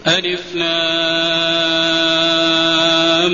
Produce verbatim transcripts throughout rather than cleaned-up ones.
ألف لام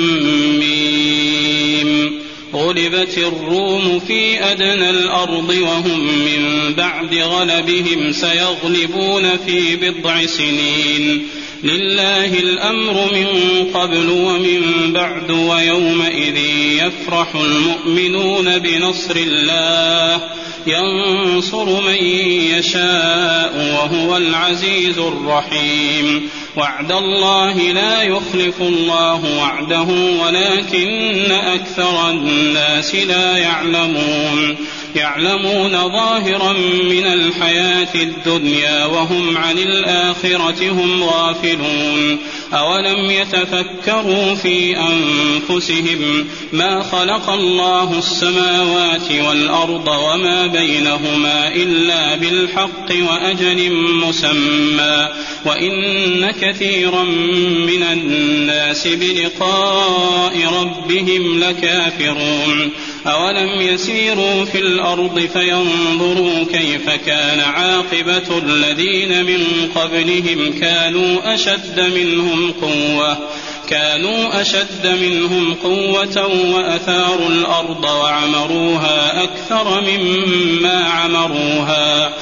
ميم. غلبت الروم في أدنى الأرض وهم من بعد غلبهم سيغلبون في بضع سنين. لله الأمر من قبل ومن بعد ويومئذ يفرح المؤمنون بنصر الله ينصر من يشاء وهو العزيز الرحيم. وعد الله لا يخلف الله وعده ولكن أكثر الناس لا يعلمون. يعلمون ظاهرا من الحياة الدنيا وهم عن الآخرة هم غافلون. أولم يتفكروا في أنفسهم ما خلق الله السماوات والأرض وما بينهما إلا بالحق وأجل مسمى وإن كثيرا من الناس بلقاء ربهم لكافرون. أولم يسيروا في الأرض فينظروا كيف كان عاقبة الذين من قبلهم كانوا أشد منهم قوة كانوا أشد منهم قوة وأثاروا الأرض وعمروها أكثر مما عمروها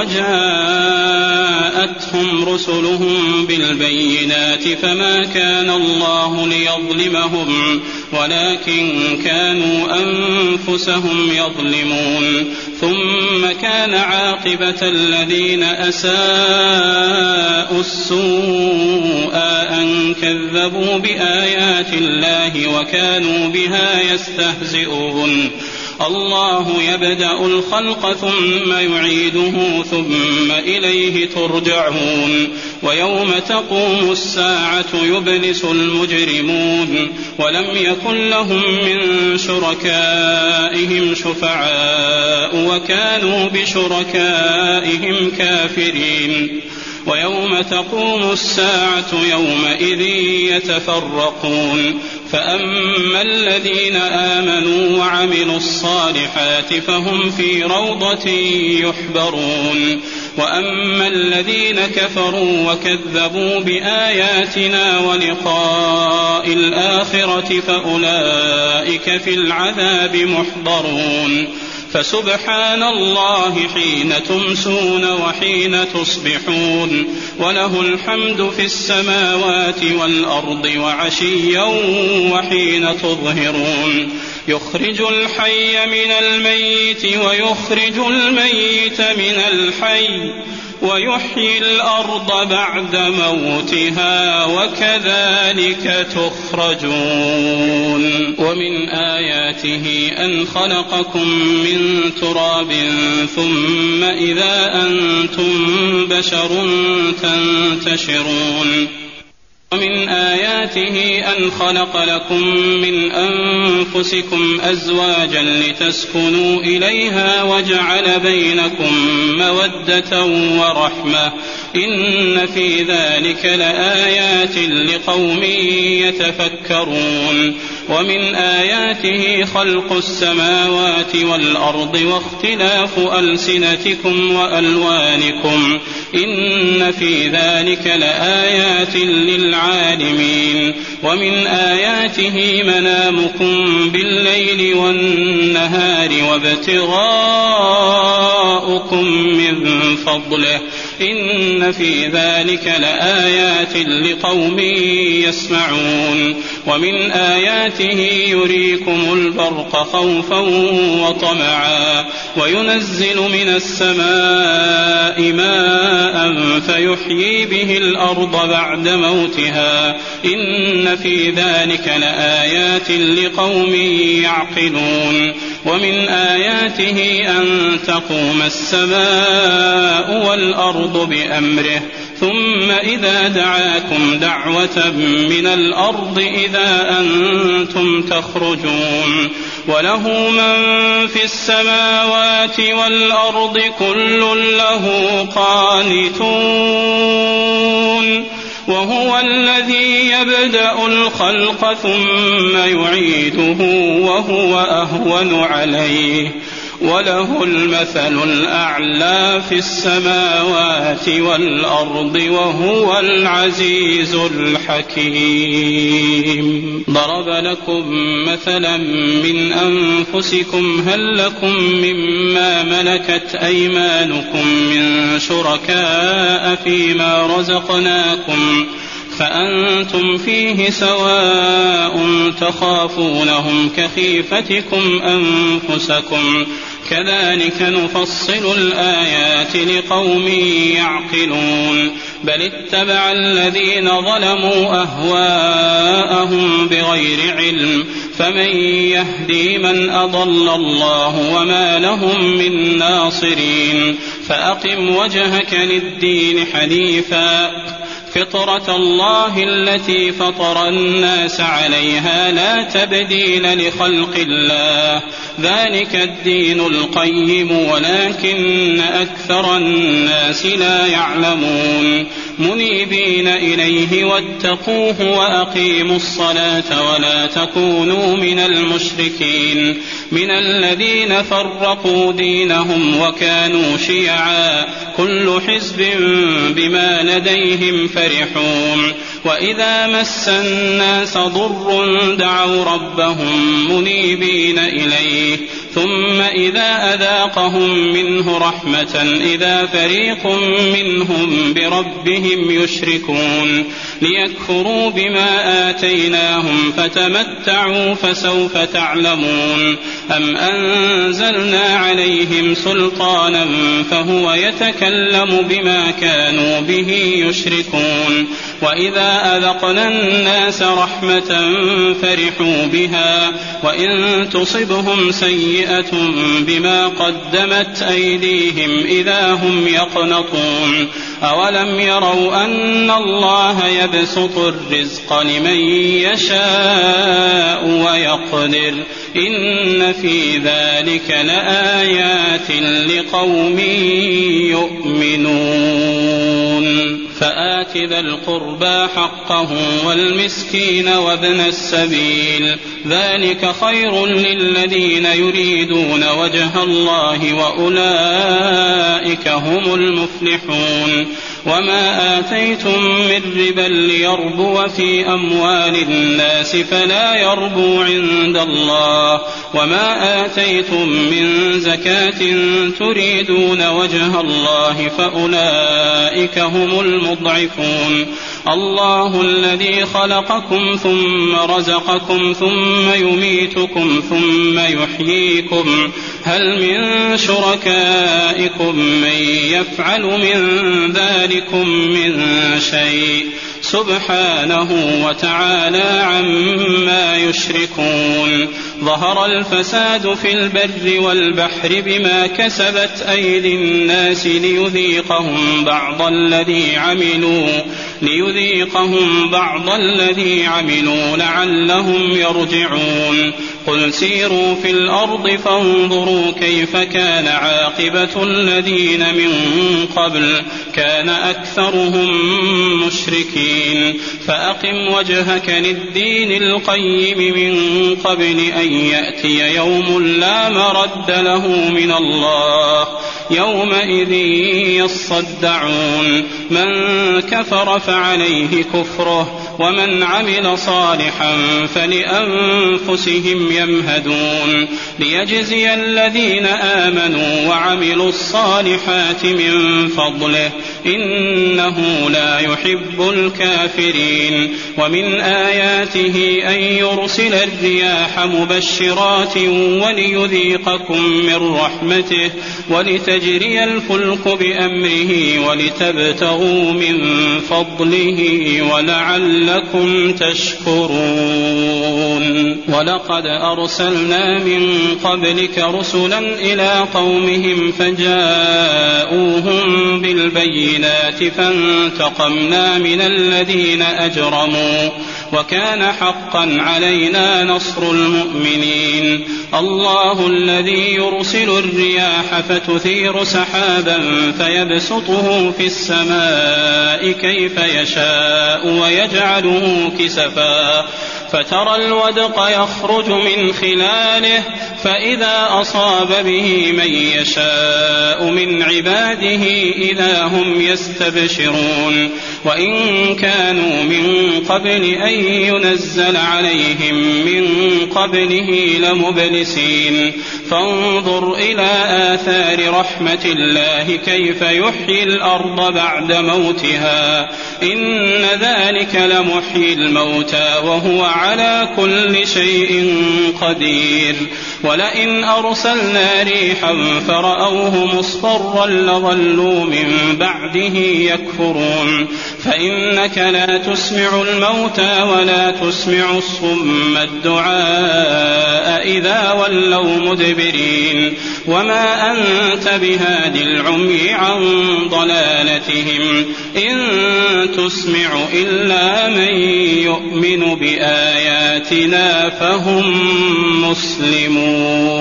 وجاءتهم رسلهم بالبينات فما كان الله ليظلمهم ولكن كانوا أنفسهم يظلمون. ثم كان عاقبة الذين أساءوا السوء أن كذبوا بآيات الله وكانوا بها يستهزئون. الله يبدأ الخلق ثم يعيده ثم إليه ترجعون. ويوم تقوم الساعة يبلس المجرمون ولم يكن لهم من شركائهم شفعاء وكانوا بشركائهم كافرين. ويوم تقوم الساعة يومئذ يتفرقون فأما الذين آمنوا وعملوا الصالحات فهم في روضة يحبرون وأما الذين كفروا وكذبوا بآياتنا ولقاء الآخرة فأولئك في العذاب محضرون. فسبحان الله حين تمسون وحين تصبحون وله الحمد في السماوات والأرض وعشيا وحين تظهرون. يخرج الحي من الميت ويخرج الميت من الحي ويحيي الأرض بعد موتها وكذلك تخرجون. ومن آياته أن خلقكم من تراب ثم إذا أنتم بشر تنتشرون. ومن آياته أن خلق لكم من أنفسكم أزواجا لتسكنوا إليها وجعل بينكم مودة ورحمة إن في ذلك لآيات لقوم يتفكرون. ومن آياته خلق السماوات والأرض واختلاف ألسنتكم وألوانكم إن في ذلك لآيات للعالمين. ومن آياته منامكم بالليل والنهار وابتغاؤكم من فضله إن في ذلك لآيات لقوم يسمعون. ومن آياته يريكم البرق خوفا وطمعا وينزل من السماء ماء فيحيي به الأرض بعد موتها إن في ذلك لآيات لقوم يعقلون. ومن آياته أن تقوم السماء والأرض بأمره ثم إذا دعاكم دعوة من الأرض إذا أنتم تخرجون. وله من في السماوات والأرض كل له قانتون وهو الذي يبدأ الخلق ثم يعيده وهو أهون عليه وله المثل الأعلى في السماوات والأرض وهو العزيز الحكيم. ضرب لكم مثلا من أنفسكم هل لكم مما ملكت أيمانكم من شركاء فيما رزقناكم فأنتم فيه سواء تخافونهم كخيفتكم أنفسكم كذلك نفصل الآيات لقوم يعقلون. بل اتبع الذين ظلموا أهواءهم بغير علم فمن يهدي من أضل الله وما لهم من ناصرين. فأقم وجهك للدين حنيفا فطرة الله التي فطر الناس عليها لا تبديل لخلق الله ذلك الدين القيم ولكن أكثر الناس لا يعلمون. منيبين إليه واتقوه وأقيموا الصلاة ولا تكونوا من المشركين من الذين فرقوا دينهم وكانوا شيعا كل حزب بما لديهم فرحون. وإذا مس الناس ضر دعوا ربهم منيبين إليه ثم إذا أذاقهم منه رحمة إذا فريق منهم بربهم يشركون. ليكفروا بما آتيناهم فتمتعوا فسوف تعلمون. أم أنزلنا عليهم سلطانا فهو يتكلم بما كانوا به يشركون. وإذا أذقنا الناس رحمة فرحوا بها وإن تصبهم سيئة بما قدمت أيديهم إذا هم يقنطون. أولم يروا أن الله يبسط الرزق لمن يشاء ويقدر إن في ذلك لآيات لقوم يؤمنون. فآت ذا القربى حقه والمسكين وابن السبيل ذلك خير للذين يريدون وجه الله وأولئك هم المفلحون. وما آتيتم من ربا ليربو في أموال الناس فلا يربو عند الله وما آتيتم من زكاة تريدون وجه الله فأولئك هم المضعفون. الله الذي خلقكم ثم رزقكم ثم يميتكم ثم يحييكم هل من شركائكم من يفعل من ذلكم من شيء سبحانه وتعالى عما يشركون. ظهر الفساد في البر والبحر بما كسبت أيدي الناس ليذيقهم بعض الذي عملوا ليذيقهم بعض الذي عملوا لعلهم يرجعون. قل سيروا في الأرض فانظروا كيف كان عاقبة الذين من قبل كان أكثرهم مشركين. فأقم وجهك للدين القيم من قبل أن يأتي يوم لا مرد له من الله يومئذ يصدعون. من كفر فعليه كفره ومن عمل صالحا فلأنفسهم يمهدون. ليجزي الذين آمنوا وعملوا الصالحات من فضله إنه لا يحب الكافرين. ومن آياته أن يرسل الرياح مبشرات وليذيقكم من رحمته ولتجري الفلك بأمره ولتبتغوا من فضله ولعلكم تشكرون. ولقد أرسلنا من قبلك رسلا إلى قومهم فجاءوهم بالبينات فانتقمنا من الذين أجرموا وكان حقا علينا نصر المؤمنين. الله الذي يرسل الرياح فتثير سحابا فيبسطه في السماء كيف يشاء ويجعله كسفا فترى الودق يخرج من خلاله فإذا أصاب به من يشاء من عباده إذا هم يستبشرون وإن كانوا من قبل أن ينزل عليهم من قبله لمبلسين فانظر إلى آثار رحمة الله كيف يحيي الأرض بعد موتها إن ذلك لمحيي الموتى وهو على كل شيء قدير ولئن أرسلنا ريحا فرأوه مصفرا لظلوا من بعده يكفرون فإنك لا تسمع الموتى ولا تسمع الصم الدعاء إذا ولوا مدبرين وما أنت بهاد العمي عن ضلالتهم إن تسمع إلا من يؤمن بآياتنا فهم مسلمون.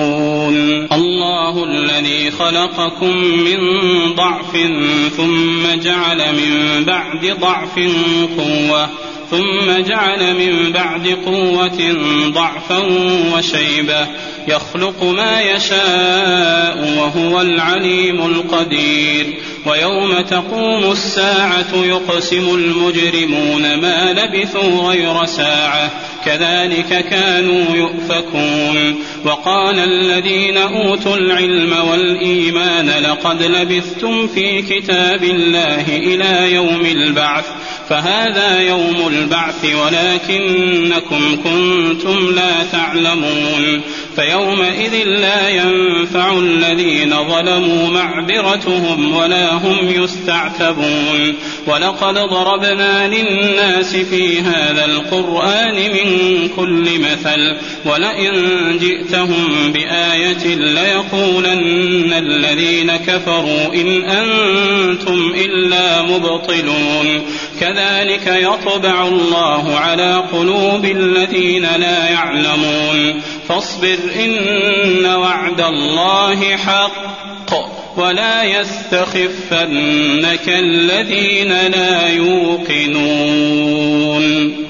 الله الذي خلقكم من ضعف ثم جعل من بعد ضعف قوة ثم جعل من بعد قوة ضعفا وشيبة يخلق ما يشاء وهو العليم القدير ويوم تقوم الساعة يقسم المجرمون ما لبثوا غير ساعة كذلك كانوا يؤفكون وقال الذين أوتوا العلم والإيمان لقد لبثتم في كتاب الله إلى يوم البعث فهذا يوم البعث ولكنكم كنتم لا تعلمون فيومئذ لا ينفع الذين ظلموا معذرتهم ولا هم يستعتبون ولقد ضربنا للناس في هذا القرآن من كل مثل ولئن جئتهم بآية ليقولن الذين كفروا إن أنتم إلا مبطلون كذلك يطبع الله على قلوب الذين لا يعلمون فاصبر إن وعد الله حق ولا يستخفنك الذين لا يوقنون.